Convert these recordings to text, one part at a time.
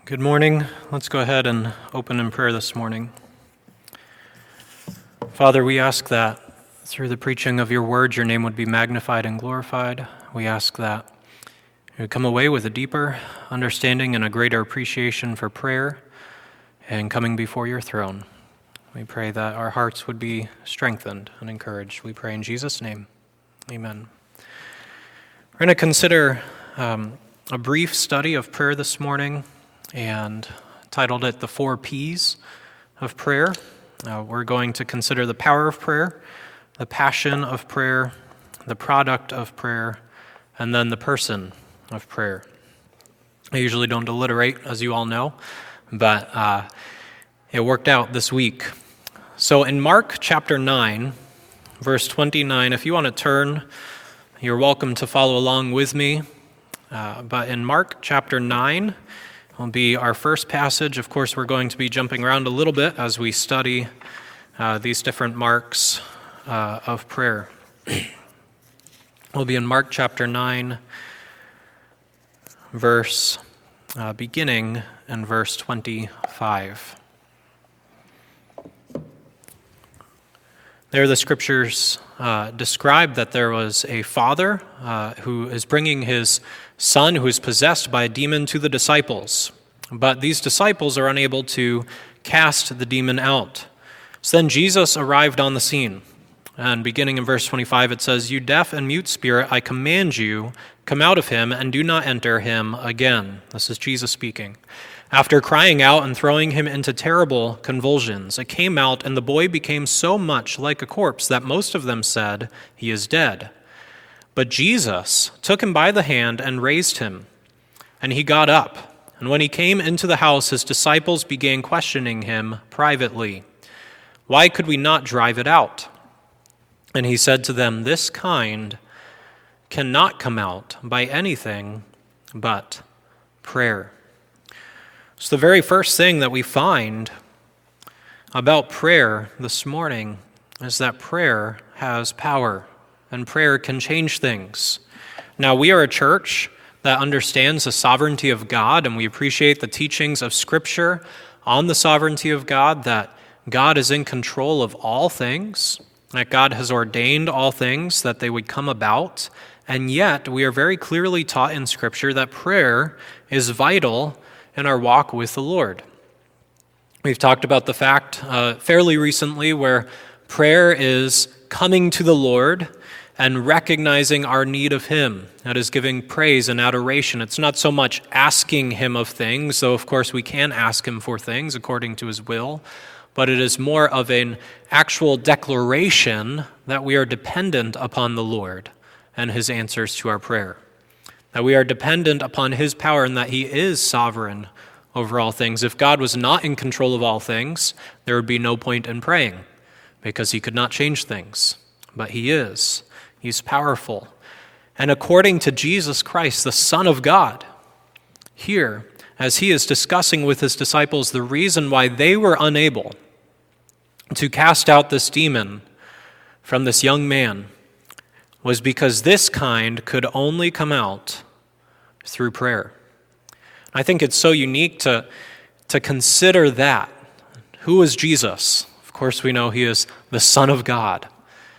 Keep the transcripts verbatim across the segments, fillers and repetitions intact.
Good morning. Let's go ahead and open in prayer this morning. Father, we ask that through the preaching of your word, your name would be magnified and glorified. We ask that you would come away with a deeper understanding and a greater appreciation for prayer and coming before your throne. We pray that our hearts would be strengthened and encouraged. We pray in Jesus' name. Amen. We're going to consider um, a brief study of prayer this morning, and titled it The Four P's of Prayer. Uh, we're going to consider the power of prayer, the passion of prayer, the product of prayer, and then the person of prayer. I usually don't alliterate, as you all know, but uh, it worked out this week. So in Mark chapter nine, verse twenty-nine, if you want to turn, you're welcome to follow along with me. Uh, but in Mark chapter nine, will be our first passage. Of course, we're going to be jumping around a little bit as we study uh, these different marks uh, of prayer. We'll be in Mark chapter nine, verse, uh, beginning in verse twenty-five. There the scriptures uh, describe that there was a father uh, who is bringing his son who is possessed by a demon to the disciples. But these disciples are unable to cast the demon out. So then Jesus arrived on the scene. And beginning in verse twenty-five, it says, "You deaf and mute spirit, I command you, come out of him and do not enter him again." This is Jesus speaking. "After crying out and throwing him into terrible convulsions, it came out, and the boy became so much like a corpse that most of them said, 'He is dead.' But Jesus took him by the hand and raised him, and he got up. And when he came into the house, his disciples began questioning him privately, 'Why could we not drive it out?' And he said to them, 'This kind cannot come out by anything but prayer.'" So the very first thing that we find about prayer this morning is that prayer has power, and prayer can change things. Now, we are a church that understands the sovereignty of God, and we appreciate the teachings of Scripture on the sovereignty of God, that God is in control of all things, that God has ordained all things, that they would come about, and yet we are very clearly taught in Scripture that prayer is vital in our walk with the Lord. We've talked about the fact uh, fairly recently where prayer is coming to the Lord and recognizing our need of Him. That is giving praise and adoration. It's not so much asking Him of things, though of course we can ask Him for things according to His will, but it is more of an actual declaration that we are dependent upon the Lord and His answers to our prayer. That we are dependent upon His power and that He is sovereign over all things. If God was not in control of all things, there would be no point in praying because He could not change things. But He is. He's powerful. And according to Jesus Christ, the Son of God, here, as He is discussing with His disciples the reason why they were unable to cast out this demon from this young man was because this kind could only come out through prayer. I think it's so unique to, to consider that. Who is Jesus? Of course, we know He is the Son of God.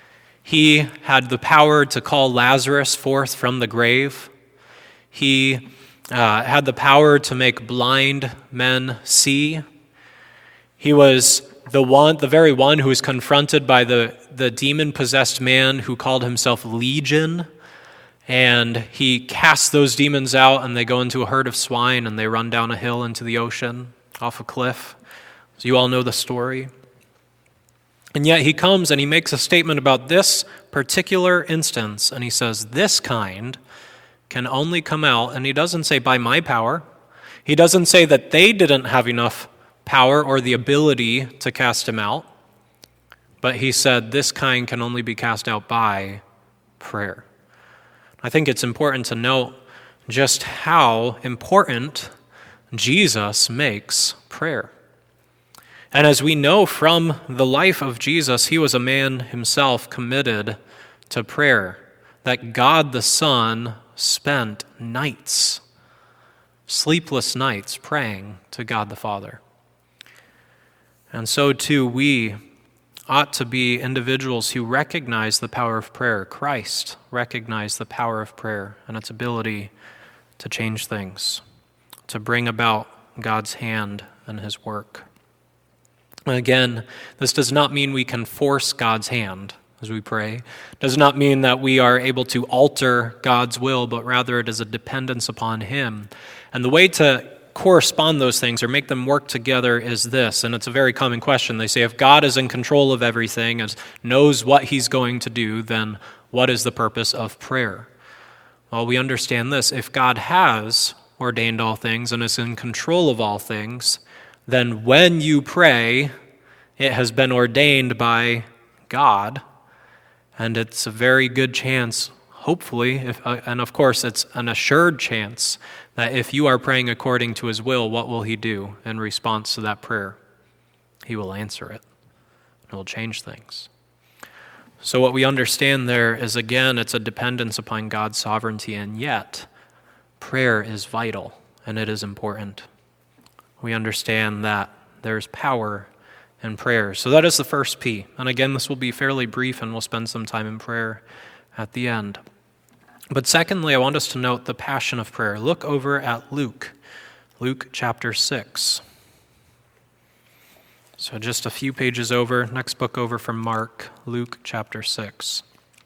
He had the power to call Lazarus forth from the grave. He uh, had the power to make blind men see. He was the one, the very one who was confronted by the, the demon-possessed man who called himself Legion. And he casts those demons out, and they go into a herd of swine, and they run down a hill into the ocean, off a cliff. So you all know the story. And yet he comes and he makes a statement about this particular instance, and he says, this kind can only come out, and he doesn't say by my power. He doesn't say that they didn't have enough power or the ability to cast him out, but he said this kind can only be cast out by prayer. I think it's important to note just how important Jesus makes prayer. And as we know from the life of Jesus, He was a man Himself committed to prayer, that God the Son spent nights sleepless nights praying to God the Father. And so too, we ought to be individuals who recognize the power of prayer. Christ recognized the power of prayer and its ability to change things, to bring about God's hand and his work. Again, this does not mean we can force God's hand as we pray. It does not mean that we are able to alter God's will, but rather it is a dependence upon him. And the way to correspond those things or make them work together is this, and it's a very common question. They say, if God is in control of everything and knows what he's going to do, then what is the purpose of prayer? Well, we understand this. If God has ordained all things and is in control of all things, then when you pray, it has been ordained by God, and it's a very good chance, hopefully, if, uh, and of course it's an assured chance, that if you are praying according to his will, what will he do in response to that prayer? He will answer it. It will change things. So what we understand there is, again, it's a dependence upon God's sovereignty, and yet prayer is vital and it is important. We understand that there's power in prayer. So that is the first P. And again, this will be fairly brief and we'll spend some time in prayer at the end. But secondly, I want us to note the passion of prayer. Look over at Luke, Luke chapter six. So just a few pages over, next book over from Mark, Luke chapter six.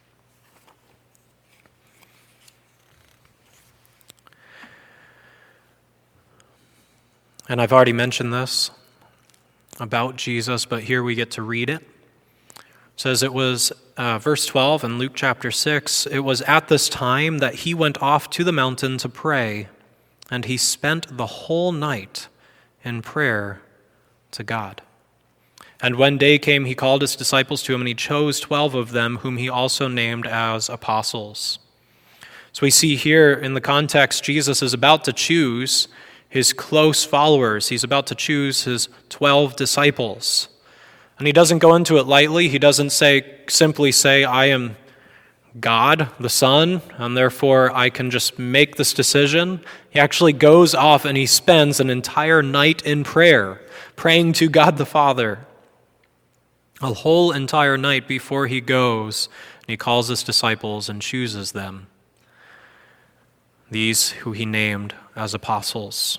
And I've already mentioned this about Jesus, but here we get to read it. It says it was, uh, verse twelve in Luke chapter six, it was at this time that he went off to the mountain to pray, and he spent the whole night in prayer to God. And when day came, he called his disciples to him, and he chose twelve of them, whom he also named as apostles. So we see here in the context, Jesus is about to choose his close followers. He's about to choose his twelve disciples. And he doesn't go into it lightly. He doesn't say simply say, I am God, the Son, and therefore I can just make this decision. He actually goes off and he spends an entire night in prayer, praying to God the Father. A whole entire night before he goes, and he calls his disciples and chooses them. These who he named as apostles.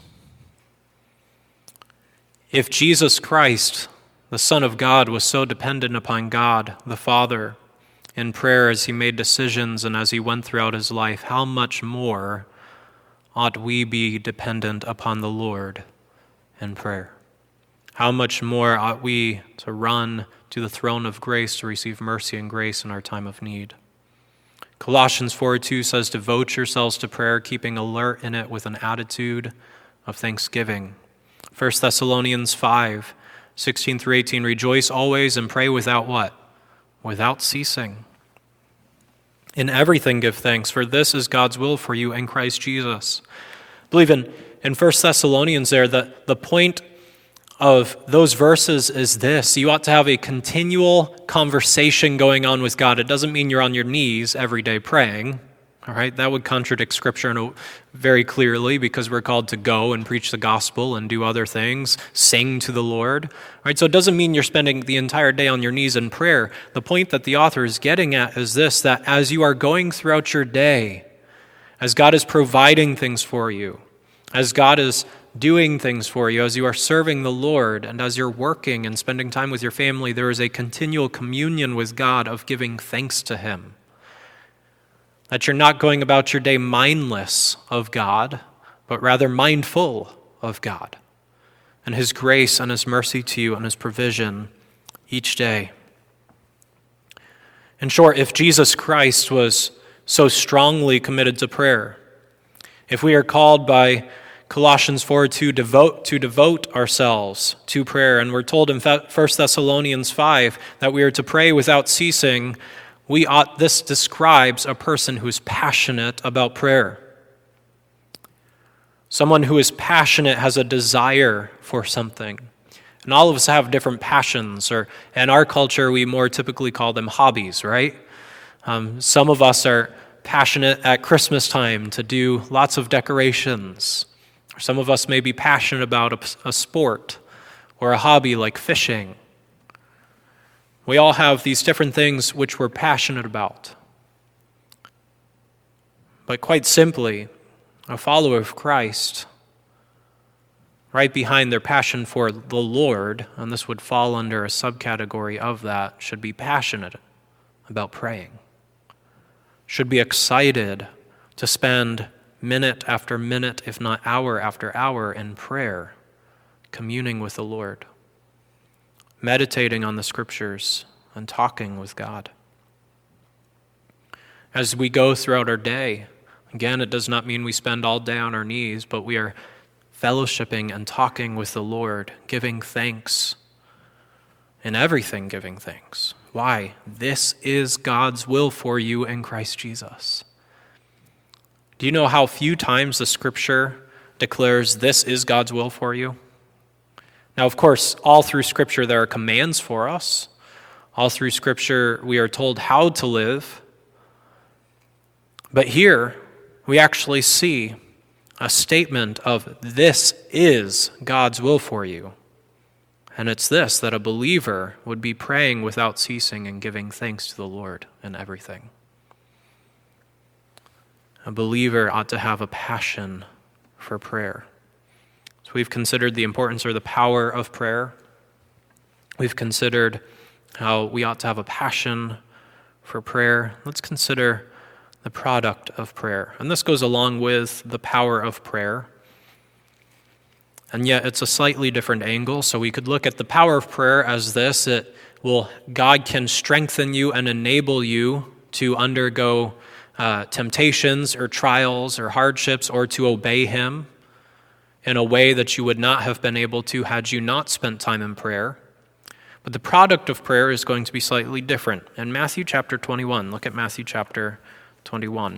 If Jesus Christ, the Son of God, was so dependent upon God, the Father, in prayer as he made decisions and as he went throughout his life, how much more ought we be dependent upon the Lord in prayer? How much more ought we to run to the throne of grace to receive mercy and grace in our time of need? Colossians four two says, devote yourselves to prayer, keeping alert in it with an attitude of thanksgiving. First Thessalonians five sixteen through eighteen, rejoice always and pray without what? Without ceasing. In everything give thanks, for this is God's will for you in Christ Jesus. I believe in, in First Thessalonians there, the, the point of those verses is this: you ought to have a continual conversation going on with God. It doesn't mean you're on your knees every day praying, all right? That would contradict Scripture very clearly, because we're called to go and preach the gospel and do other things, sing to the Lord, all right? So it doesn't mean you're spending the entire day on your knees in prayer. The point that the author is getting at is this, that as you are going throughout your day, as God is providing things for you, as God is doing things for you, as you are serving the Lord, and as you're working and spending time with your family, there is a continual communion with God of giving thanks to him. That you're not going about your day mindless of God, but rather mindful of God and his grace and his mercy to you and his provision each day. In short, if Jesus Christ was so strongly committed to prayer, if we are called by Colossians four two, devote, to devote ourselves to prayer. And we're told in First Thessalonians five that we are to pray without ceasing. We ought, this describes a person who is passionate about prayer. Someone who is passionate has a desire for something. And all of us have different passions, or in our culture we more typically call them hobbies, right? Um, some of us are passionate at Christmas time to do lots of decorations. Some of us may be passionate about a, a sport or a hobby like fishing. We all have these different things which we're passionate about. But quite simply, a follower of Christ, right behind their passion for the Lord, and this would fall under a subcategory of that, should be passionate about praying, should be excited to spend minute after minute, if not hour after hour, in prayer, communing with the Lord, meditating on the Scriptures, and talking with God. As we go throughout our day, again, it does not mean we spend all day on our knees, but we are fellowshipping and talking with the Lord, giving thanks, in everything giving thanks. Why? This is God's will for you in Christ Jesus. Do you know how few times the Scripture declares this is God's will for you? Now, of course, all through Scripture there are commands for us. All through Scripture we are told how to live. But here we actually see a statement of this is God's will for you. And it's this, that a believer would be praying without ceasing and giving thanks to the Lord in everything. A believer ought to have a passion for prayer. So we've considered the importance or the power of prayer. We've considered how we ought to have a passion for prayer. Let's consider the product of prayer. And this goes along with the power of prayer. And yet it's a slightly different angle. So we could look at the power of prayer as this. It will, God can strengthen you and enable you to undergo uh, temptations or trials or hardships, or to obey Him in a way that you would not have been able to had you not spent time in prayer. But the product of prayer is going to be slightly different. In Matthew chapter twenty-one, look at Matthew chapter twenty-one.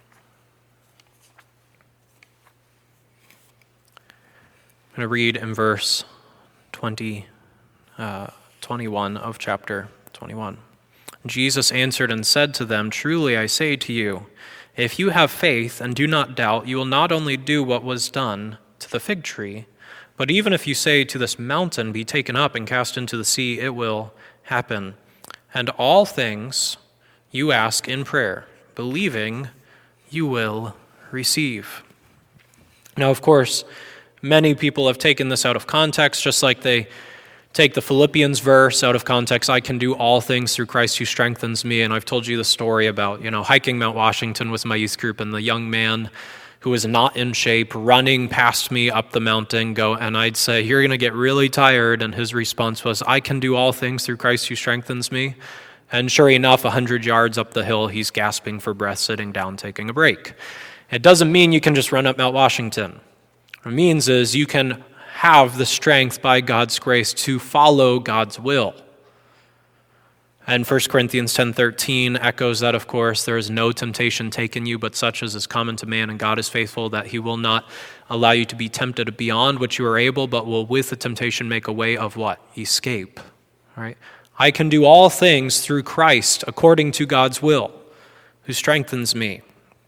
I'm going to read in verse twenty, uh, twenty-one of chapter twenty-one. Jesus answered and said to them, "Truly I say to you, if you have faith and do not doubt, you will not only do what was done to the fig tree, but even if you say to this mountain, be taken up and cast into the sea, it will happen. And all things you ask in prayer, believing, you will receive." Now, of course, many people have taken this out of context, just like they take the Philippians verse out of context. I can do all things through Christ who strengthens me. And I've told you the story about, you know, hiking Mount Washington with my youth group, and the young man who was not in shape running past me up the mountain, go, and I'd say, "You're going to get really tired." And his response was, "I can do all things through Christ who strengthens me." And sure enough, a hundred yards up the hill, he's gasping for breath, sitting down, taking a break. It doesn't mean you can just run up Mount Washington. What it means is you can have the strength by God's grace to follow God's will. And First Corinthians ten thirteen echoes that, of course. "There is no temptation taken you, but such as is common to man, and God is faithful, that He will not allow you to be tempted beyond what you are able, but will with the temptation make a way of" what? Escape. All right? I can do all things through Christ according to God's will, who strengthens me.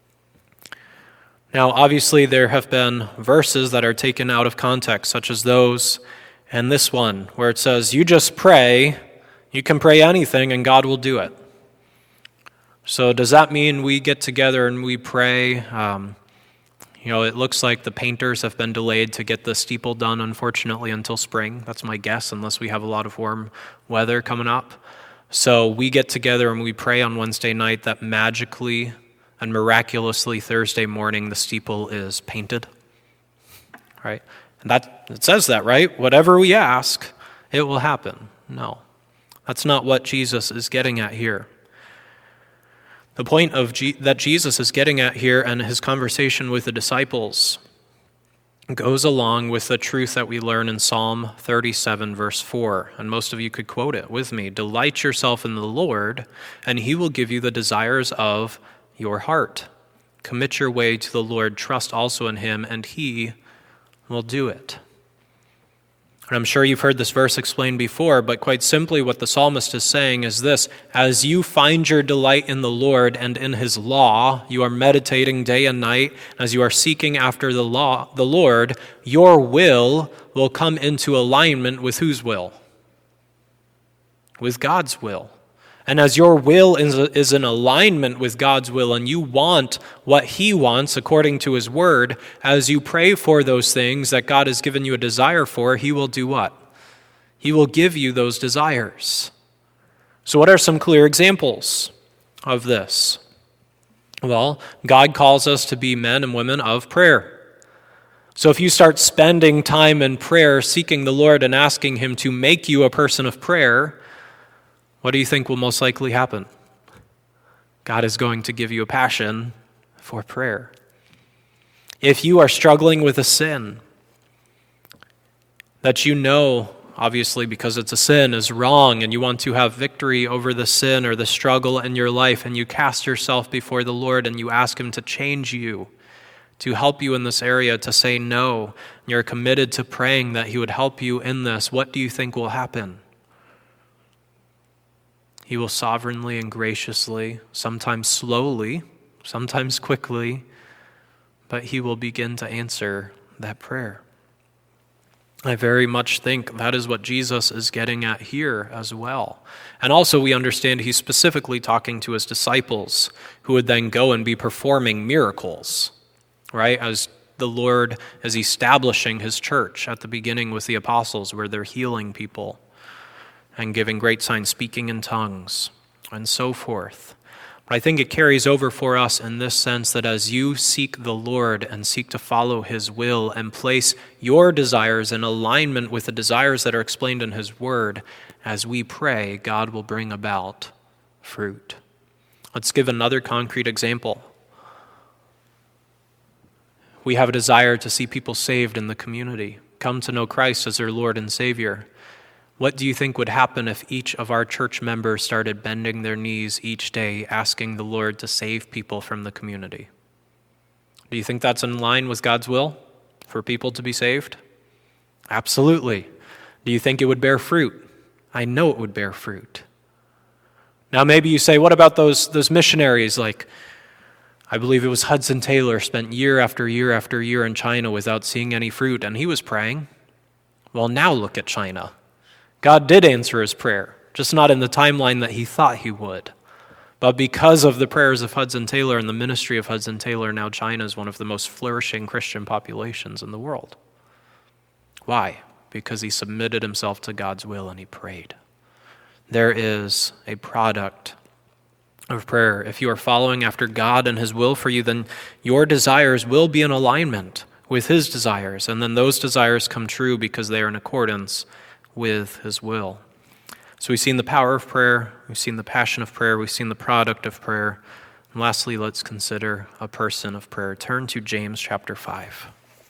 Now, obviously, there have been verses that are taken out of context, such as those and this one, where it says, you just pray, you can pray anything, and God will do it. So does that mean we get together and we pray? Um, you know, it looks like the painters have been delayed to get the steeple done, unfortunately, until spring. That's my guess, unless we have a lot of warm weather coming up. So we get together and we pray on Wednesday night that magically and miraculously Thursday morning the steeple is painted. Right? And that it says that, right? Whatever we ask, it will happen. No. That's not what Jesus is getting at here. The point of G- that Jesus is getting at here and his conversation with the disciples goes along with the truth that we learn in Psalm thirty-seven, verse four. And most of you could quote it with me. "Delight yourself in the Lord, and he will give you the desires of your heart. Commit your way to the Lord, trust also in him, and he will do it." And I'm sure you've heard this verse explained before, but quite simply what the psalmist is saying is this: as you find your delight in the Lord and in his law, you are meditating day and night, as you are seeking after the law, the Lord, your will will come into alignment with whose will? With God's will. And as your will is, is in alignment with God's will, and you want what he wants according to his word, as you pray for those things that God has given you a desire for, he will do what? He will give you those desires. So what are some clear examples of this? Well, God calls us to be men and women of prayer. So if you start spending time in prayer, seeking the Lord and asking him to make you a person of prayer, what do you think will most likely happen? God is going to give you a passion for prayer. If you are struggling with a sin that you know, obviously because it's a sin, is wrong, and you want to have victory over the sin or the struggle in your life, and you cast yourself before the Lord and you ask him to change you, to help you in this area, to say no, and you're committed to praying that he would help you in this, what do you think will happen? He will sovereignly and graciously, sometimes slowly, sometimes quickly, but he will begin to answer that prayer. I very much think that is what Jesus is getting at here as well. And also we understand he's specifically talking to his disciples, who would then go and be performing miracles, right? As the Lord is establishing his church at the beginning with the apostles, where they're healing people and giving great signs, speaking in tongues, and so forth. But I think it carries over for us in this sense that as you seek the Lord and seek to follow his will and place your desires in alignment with the desires that are explained in his word, as we pray, God will bring about fruit. Let's give another concrete example. We have a desire to see people saved in the community, come to know Christ as their Lord and Savior. What do you think would happen if each of our church members started bending their knees each day, asking the Lord to save people from the community? Do you think that's in line with God's will for people to be saved? Absolutely. Do you think it would bear fruit? I know it would bear fruit. Now maybe you say, what about those, those missionaries? Like, I believe it was Hudson Taylor spent year after year after year in China without seeing any fruit, and he was praying. Well, now look at China. God did answer his prayer, just not in the timeline that he thought he would. But because of the prayers of Hudson Taylor and the ministry of Hudson Taylor, now China is one of the most flourishing Christian populations in the world. Why? Because he submitted himself to God's will and he prayed. There is a product of prayer. If you are following after God and his will for you, then your desires will be in alignment with his desires, and then those desires come true because they are in accordance with his will. So we've seen the power of prayer, we've seen the passion of prayer, we've seen the product of prayer. And lastly, let's consider a person of prayer. Turn to James chapter five.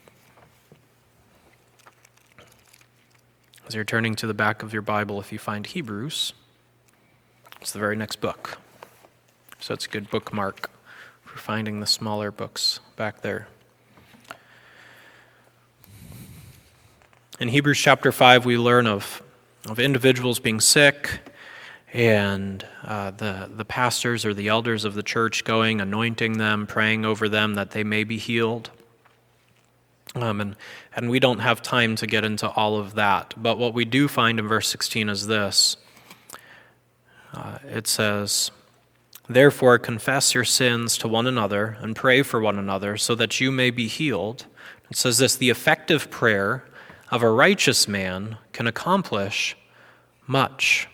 As you're turning to the back of your Bible, if you find Hebrews, it's the very next book. So it's a good bookmark for finding the smaller books back there. In Hebrews chapter five, we learn of, of individuals being sick, and uh, the, the pastors or the elders of the church going, anointing them, praying over them that they may be healed. Um, and, and we don't have time to get into all of that. But what we do find in verse sixteen is this. Uh, it says, "Therefore confess your sins to one another and pray for one another so that you may be healed." It says this, "The effective prayer of a righteous man can accomplish much."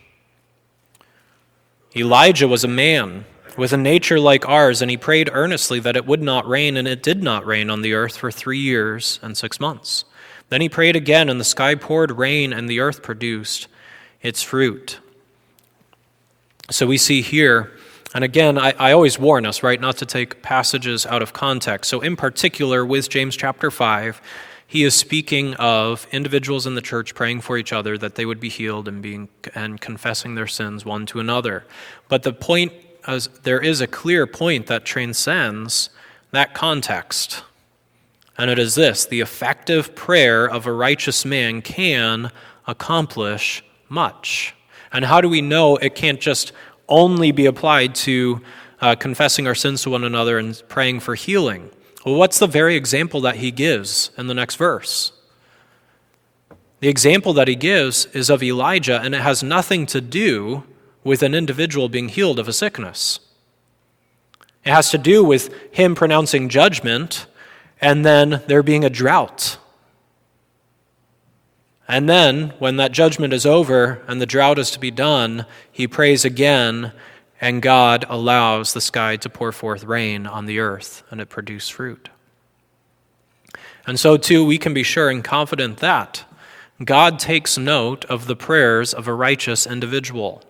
Elijah was a man with a nature like ours, and he prayed earnestly that it would not rain, and it did not rain on the earth for three years and six months. Then he prayed again, and the sky poured rain, and the earth produced its fruit. So we see here, and again, I, I always warn us, right, not to take passages out of context. So in particular, with James chapter five, he is speaking of individuals in the church praying for each other that they would be healed and being and confessing their sins one to another. But the point is, there is a clear point that transcends that context. And it is this: the effective prayer of a righteous man can accomplish much. And how do we know it can't just only be applied to uh, confessing our sins to one another and praying for healing? Well, what's the very example that he gives in the next verse? The example that he gives is of Elijah, and it has nothing to do with an individual being healed of a sickness. It has to do with him pronouncing judgment and then there being a drought. And then, when that judgment is over and the drought is to be done, he prays again, and God allows the sky to pour forth rain on the earth, and it produces fruit. And so, too, we can be sure and confident that God takes note of the prayers of a righteous individual.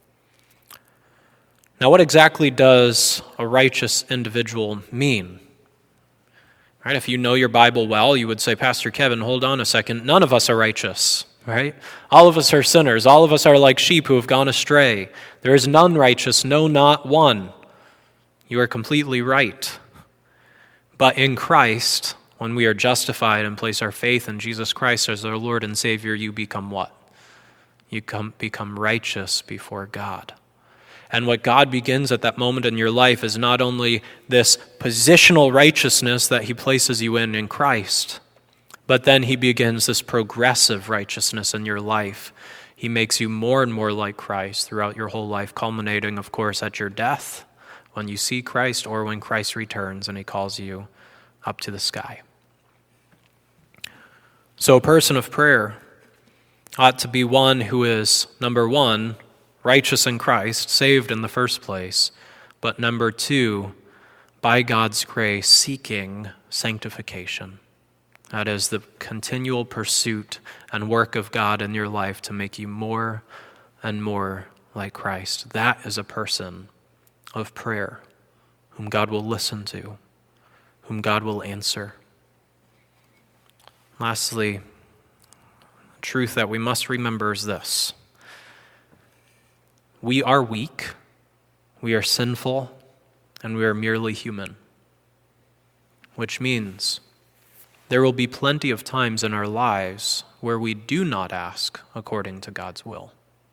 Now, what exactly does a righteous individual mean? Right, if you know your Bible well, you would say, Pastor Kevin, hold on a second. None of us are righteous, right? All of us are sinners. All of us are like sheep who have gone astray. There is none righteous, no, not one. You are completely right. But in Christ, when we are justified and place our faith in Jesus Christ as our Lord and Savior, you become what? You come, become righteous before God. And what God begins at that moment in your life is not only this positional righteousness that he places you in in Christ, but then he begins this progressive righteousness in your life. He makes you more and more like Christ throughout your whole life, culminating, of course, at your death, when you see Christ, or when Christ returns and he calls you up to the sky. So a person of prayer ought to be one who is, number one, righteous in Christ, saved in the first place, but number two, by God's grace, seeking sanctification. That is the continual pursuit and work of God in your life to make you more and more like Christ. That is a person of prayer, whom God will listen to, whom God will answer. Lastly, the truth that we must remember is this: we are weak, we are sinful, and we are merely human. Which means there will be plenty of times in our lives where we do not ask according to God's will,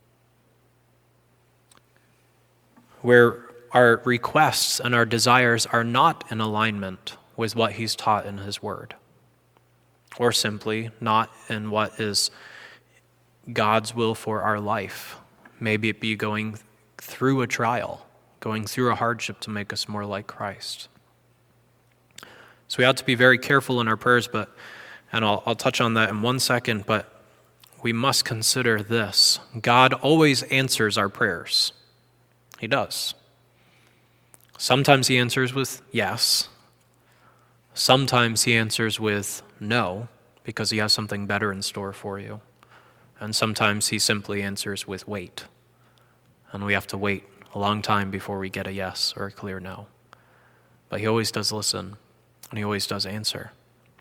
where our requests and our desires are not in alignment with what he's taught in his word, or simply not in what is God's will for our life. Maybe it be going through a trial, going through a hardship to make us more like Christ. So we ought to be very careful in our prayers, but, and I'll, I'll touch on that in one second, but we must consider this: God always answers our prayers. He does. Sometimes he answers with yes. Sometimes he answers with no, because he has something better in store for you. And sometimes he simply answers with wait. And we have to wait a long time before we get a yes or a clear no. But he always does listen, and he always does answer.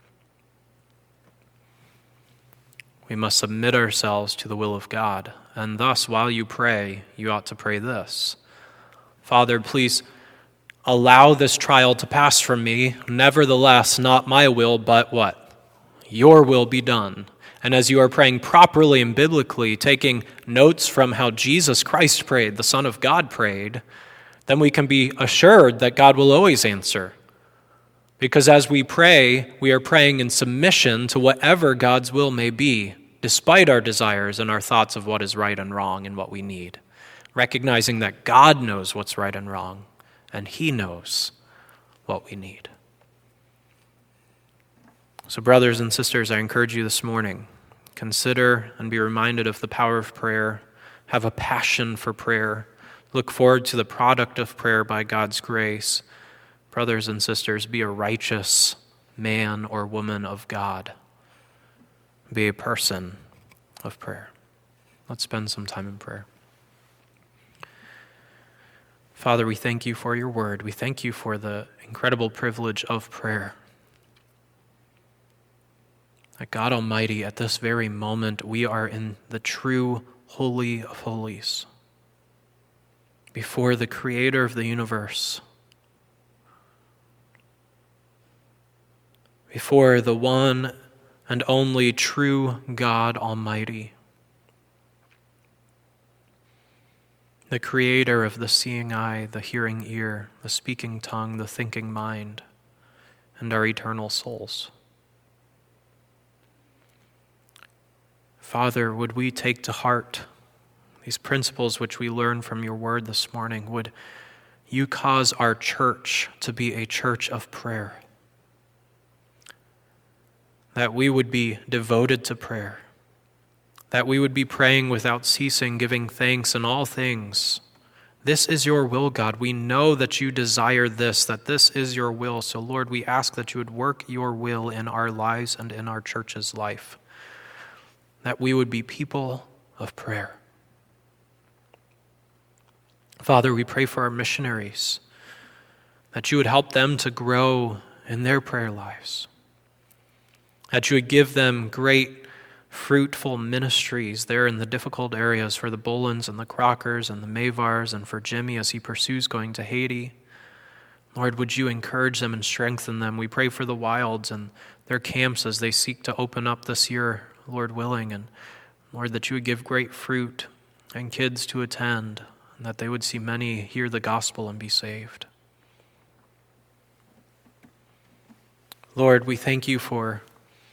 We must submit ourselves to the will of God. And thus, while you pray, you ought to pray this: Father, please allow this trial to pass from me. Nevertheless, not my will, but what? Your will be done. And as you are praying properly and biblically, taking notes from how Jesus Christ prayed, the Son of God prayed, then we can be assured that God will always answer. Because as we pray, we are praying in submission to whatever God's will may be, despite our desires and our thoughts of what is right and wrong and what we need, recognizing that God knows what's right and wrong, and he knows what we need. So brothers and sisters, I encourage you this morning, consider and be reminded of the power of prayer. Have a passion for prayer. Look forward to the product of prayer by God's grace. Brothers and sisters, be a righteous man or woman of God. Be a person of prayer. Let's spend some time in prayer. Father, we thank you for your word. We thank you for the incredible privilege of prayer. That God Almighty, at this very moment, we are in the true Holy of Holies, before the Creator of the universe. before the one and only true God Almighty, the creator of the seeing eye, the hearing ear, the speaking tongue, the thinking mind, and our eternal souls. Father, would we take to heart these principles which we learned from your word this morning? Would you cause our church to be a church of prayer? That we would be devoted to prayer. That we would be praying without ceasing, giving thanks in all things. This is your will, God. We know that you desire this, that this is your will. So, Lord, we ask that you would work your will in our lives and in our church's life. That we would be people of prayer. Father, we pray for our missionaries, that you would help them to grow in their prayer lives, that you would give them great, fruitful ministries there in the difficult areas for the Bolins and the Crockers and the Mavars and for Jimmy as he pursues going to Haiti. Lord, would you encourage them and strengthen them? We pray for the Wilds and their camps as they seek to open up this year, Lord willing, and Lord, that you would give great fruit and kids to attend, and that they would see many hear the gospel and be saved. Lord, we thank you for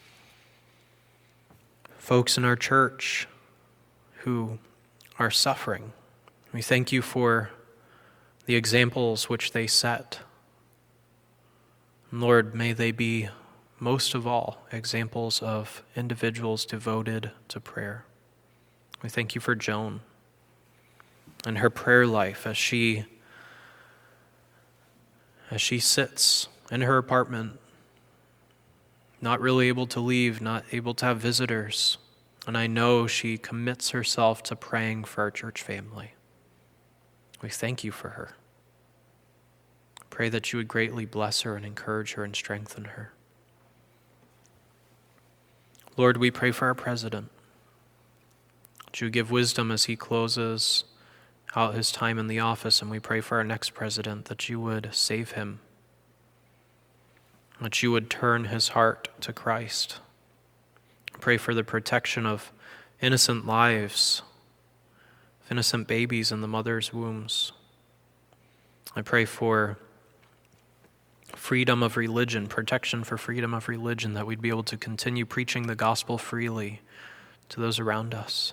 folks in our church who are suffering. We thank you for the examples which they set. Lord, may they be, most of all, examples of individuals devoted to prayer. We thank you for Joan and her prayer life as she, as she sits in her apartment, not really able to leave, not able to have visitors. And I know she commits herself to praying for our church family. We thank you for her. Pray that you would greatly bless her and encourage her and strengthen her. Lord, we pray for our president. That you give wisdom as he closes out his time in the office, and we pray for our next president that you would save him, that you would turn his heart to Christ. Pray for the protection of innocent lives, of innocent babies in the mother's wombs. I pray for freedom of religion, protection for freedom of religion, that we'd be able to continue preaching the gospel freely to those around us.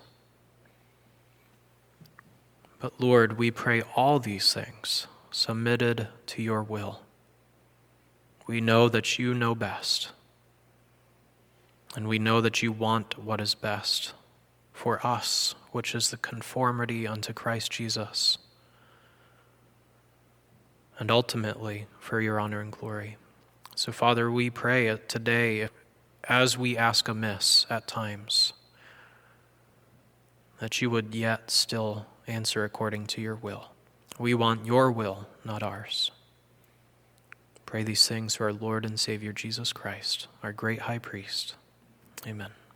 But Lord, we pray all these things submitted to your will. We know that you know best, and we know that you want what is best for us, which is the conformity unto Christ Jesus, and ultimately for your honor and glory. So, Father, we pray today, as we ask amiss at times, that you would yet still answer according to your will. We want your will, not ours. Pray these things through our Lord and Savior Jesus Christ, our great high priest. Amen.